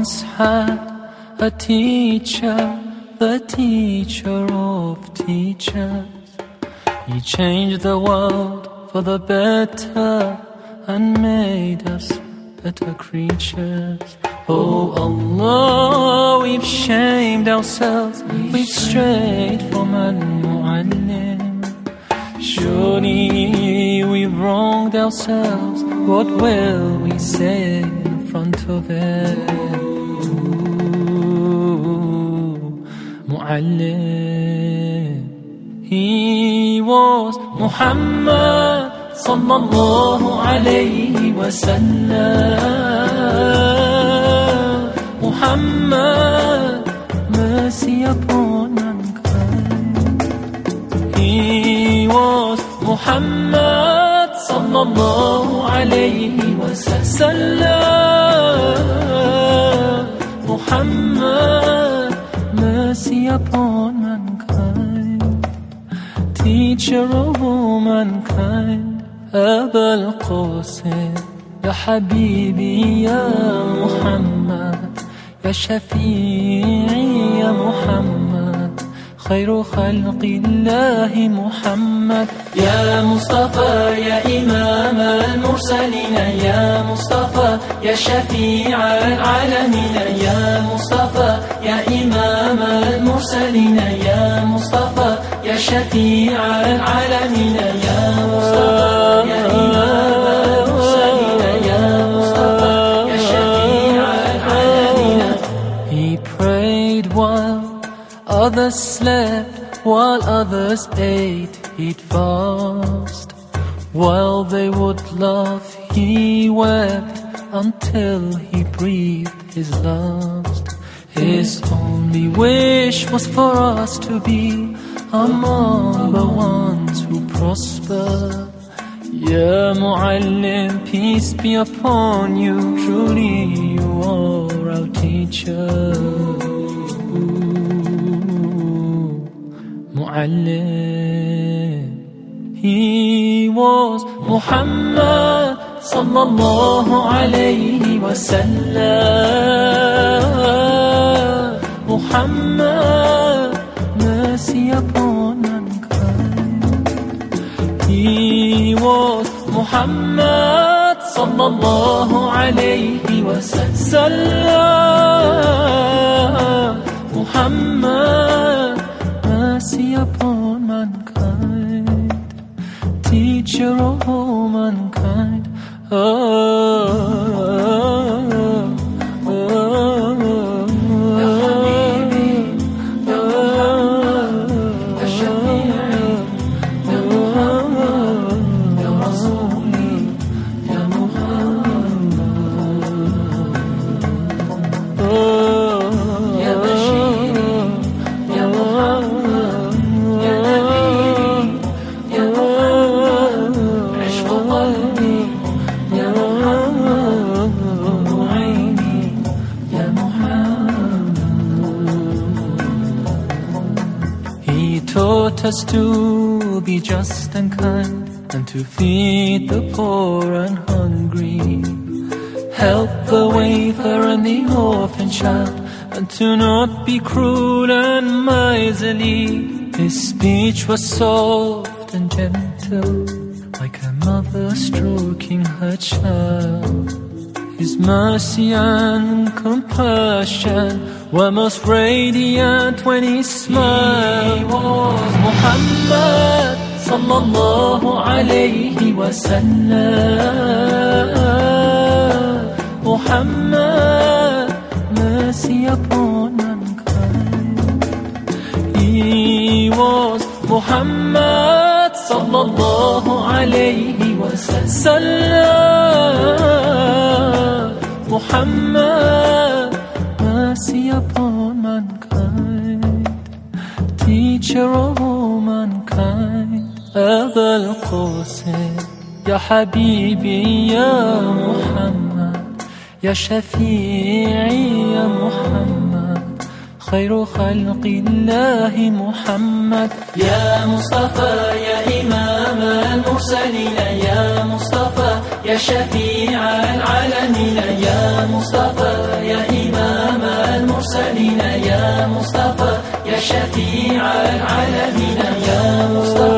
once had a teacher, the teacher of teachers. He changed the world for the better and made us better creatures. Oh Allah, we've shamed ourselves, we've strayed from Al-Mu'allim. Surely we've wronged ourselves, what will we say in front of it? Mu'allim. He was Muhammad sallallahu alayhi wa sallam. Muhammad, mercy upon mankind. He was Muhammad sallallahu alayhi wa sallam. Muhammad, mercy upon mankind. Teacher of all mankind. أبا القاسم يا حبيبي يا محمد، يا شفيعي يا محمد، خير خلق الله محمد. يا مصطفى يا إمام المرسلين، يا مصطفى يا شفيع العالمين، يا مصطفى يا إمام المرسلين، يا مصطفى يا شفيع العالمين، يا مصطفى يا إمام المرسلين، يا مصطفى يا شفيع العالمين. He prayed while others slept, while others ate, he'd fast. While they would laugh, he wept until he breathed his last. His only wish was for us to be among the ones who prosper. Ya Mu'allim, peace be upon you, truly you are our teacher. Mu'allim. He was Muhammad sallallahu alayhi wa sallam. Muhammad, mercy upon mankind. He was Muhammad sallallahu alayhi wa sallam. Muhammad, mercy upon mankind. Teacher of all mankind. Taught us to be just and kind, and to feed the poor and hungry, help the wafer and the orphan child, and to not be cruel and miserly. His speech was soft and gentle, like a mother stroking her child. His mercy and compassion were most radiant when he smiled. He was Muhammad sallallahu alayhi wa sallam. Muhammad, mercy upon mankind. He was Muhammad sallallahu alayhi wa sallam. Muhammad, mercy upon mankind. Teacher of all mankind. أبا القاسم يا حبيبي يا محمد، يا شفيعي يا محمد، خير خلق الله محمد. يا مصطفى يا إمام المرسلين، يا مصطفى يا يا شفيع العالمين يا مصطفى يا إمام المرسلين يا مصطفى يا شفيع العالمين يا مصطفى